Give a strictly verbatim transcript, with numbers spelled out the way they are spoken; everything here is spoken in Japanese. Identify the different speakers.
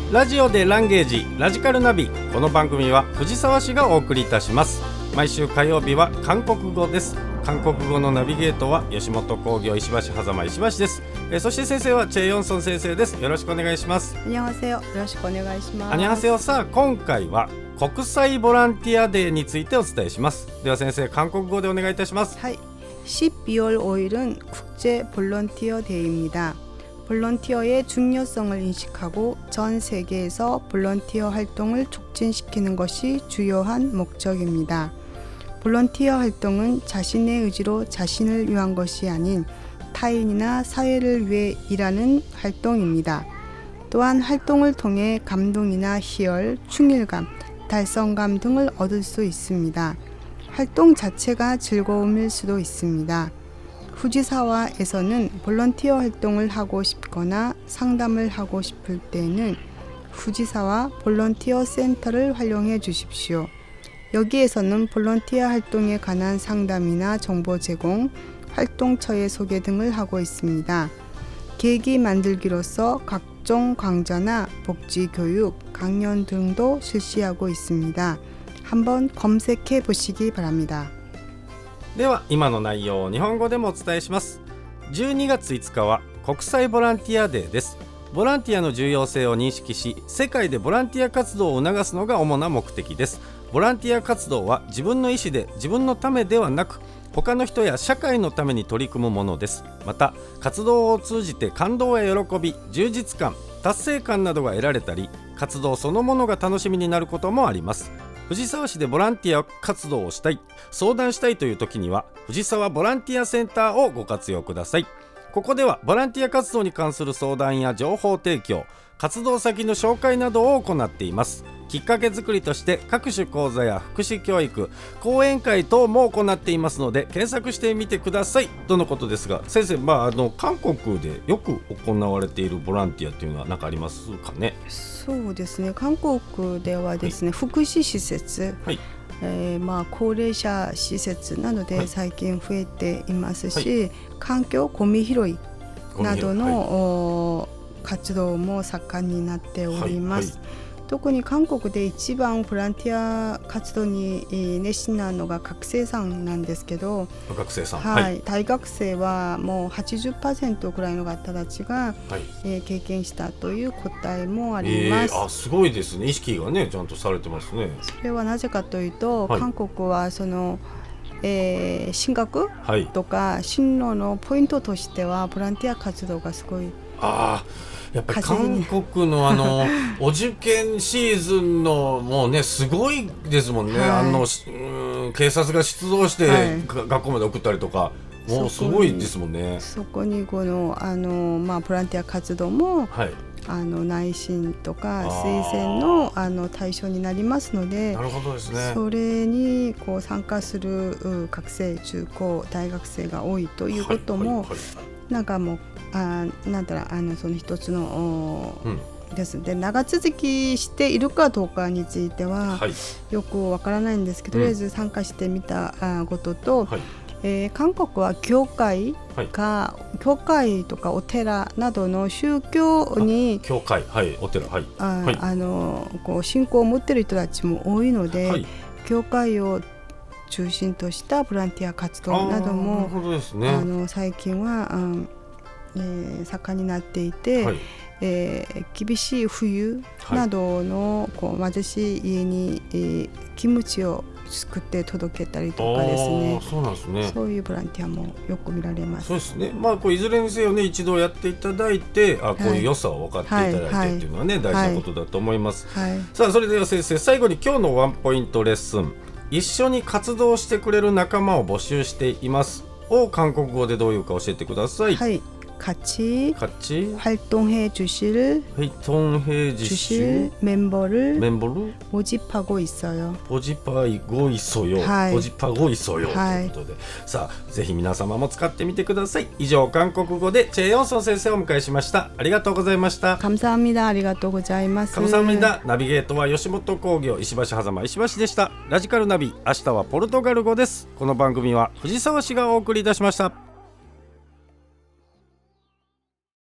Speaker 1: ラジオでランゲージラジカルナビ。この番組は藤沢市がお送りいたします。毎週火曜日は韓国語です。韓国語のナビゲートは吉本興業石橋狭間石橋です。えー、そして先生はチェ・ヨンソン先生です。よろしくお願いします。
Speaker 2: こんにちは。よろしくお願いします。
Speaker 1: こんにちは。さあ今回は国際ボランティアデーについてお伝えします。では先生、韓国語でお願いいたします。
Speaker 2: はい。십이월 오일은 국제 볼런티어 데이입니다. 볼런티어의 중요성을 인식하고 전 세계에서 볼런티어 활동을 촉진시키는 것이 주요한 목적입니다. 볼런티어 활동은 자신의 의지로 자신을 위한 것이 아닌 타인이나 사회를 위해 일하는 활동입니다. 또한 활동을 통해 감동이나 희열, 충일감, 달성감 등을 얻을 수 있습니다. 활동 자체가 즐거움일 수도 있습니다. 후지사와에서는 볼런티어 활동을 하고 싶거나 상담을 하고 싶을 때는 후지사와 볼런티어 센터를 활용해 주십시오. 여기에서는 볼런티어 활동에 관한 상담이나 정보 제공, 활동처의 소개 등을 하고 있습니다. 계기 만들기로서 각종 강좌나 복지 교육, 강연 등도 실시하고 있습니다. 한번 검색해 보시기 바랍니다.
Speaker 1: では今の内容を日本語でもお伝えします。じゅうにがついつかは国際ボランティアデーです。ボランティアの重要性を認識し、世界でボランティア活動を促すのが主な目的です。ボランティア活動は自分の意思で自分のためではなく、他の人や社会のために取り組むものです。また活動を通じて感動や喜び、充実感、達成感などが得られたり、活動そのものが楽しみになることもあります。藤沢市でボランティア活動をしたい、相談したいという時には藤沢ボランティアセンターをご活用ください。ここではボランティア活動に関する相談や情報提供、活動先の紹介などを行っています。きっかけ作りとして各種講座や福祉教育、講演会等も行っていますので検索してみてくださいとのことですが、先生、まあ、あの韓国でよく行われているボランティアというのは何かありますかね。
Speaker 2: そうですね、韓国ではですね、はい、福祉施設、はい、えーまあ、高齢者施設などで最近増えていますし、はい、環境ゴミ拾いなどの、はい、活動も盛んになっております。はいはい、特に韓国で一番ボランティア活動に熱心なのが学生さんなんですけど、
Speaker 1: 学生さん、
Speaker 2: はい
Speaker 1: はい、
Speaker 2: 大学生はもう はちじゅっパーセント くらいの方たちが、はい、えー、経験したという答えもあります。
Speaker 1: えー、あ、すごいですね。意識がねちゃんとされてますね。
Speaker 2: それはなぜかというと、はい、韓国はその、えー、進学とか進路のポイントとしてはボランティア活動がすごい、
Speaker 1: あやっぱり韓国のあのお受験シーズンのもうねすごいですもんね。はい、あのうん警察が出動して、はい、学校まで送ったりとか、もうすごいですもんね。
Speaker 2: そこにこのあの、まあ、ボランティア活動も、はい、あの内申とか推薦 の, あの対象になりますので、
Speaker 1: なるほどですね。
Speaker 2: それにこう参加する学生、中高大学生が多いということも、はいはいはい、なんかもうあなんだろう、あのその一つの、うん、ですで長続きしているかどうかについては、はい、よくわからないんですけど、とりあえず参加してみたことと、はい、えー、韓国は教会が、はい、教会とかお寺などの宗教に
Speaker 1: 教会、はい、お寺、はい、
Speaker 2: あ、はい、あのこう信仰を持っている人たちも多いので、はい、教会を中心としたボランティア活動なども、
Speaker 1: なるほどですね、
Speaker 2: あの最近は、うん、えー、盛んになっていて、はい、えー、厳しい冬などのこう貧しい家に、えー、キムチを作って届けたりとかですね。
Speaker 1: そうなんですね。
Speaker 2: そういうボランティアもよく見られます。
Speaker 1: そうですね。まあこういずれにせよね、一度やっていただいて、あ、こういう良さを分かっていただいてっていうのはね、はいはい、大事なことだと思います。はいはい、さあそれでは先生、最後に今日のワンポイントレッスン、一緒に活動してくれる仲間を募集していますを韓国語でどういうか教えてください。
Speaker 2: はい。같이,
Speaker 1: 같이
Speaker 2: 활동해 주실,
Speaker 1: 활동해 주실
Speaker 2: 멤버를,
Speaker 1: 멤버를
Speaker 2: 모집하고 있어요.
Speaker 1: 모집하고 있어요.
Speaker 2: はい、
Speaker 1: 모집하고 있어요.
Speaker 2: はい、
Speaker 1: ということで、さあぜひ皆様も使ってみてください。以上、韓国語でチェ・ヨンソン先生をお迎えしました。ありがとうございました。
Speaker 2: 감사합니다。ありがとうございます。
Speaker 1: 감사합니다。ナビゲートは吉本興業石橋狭間石橋でした。ラジカルナビ、明日はポルトガル語です。この番組は藤沢市がお送りいたしました。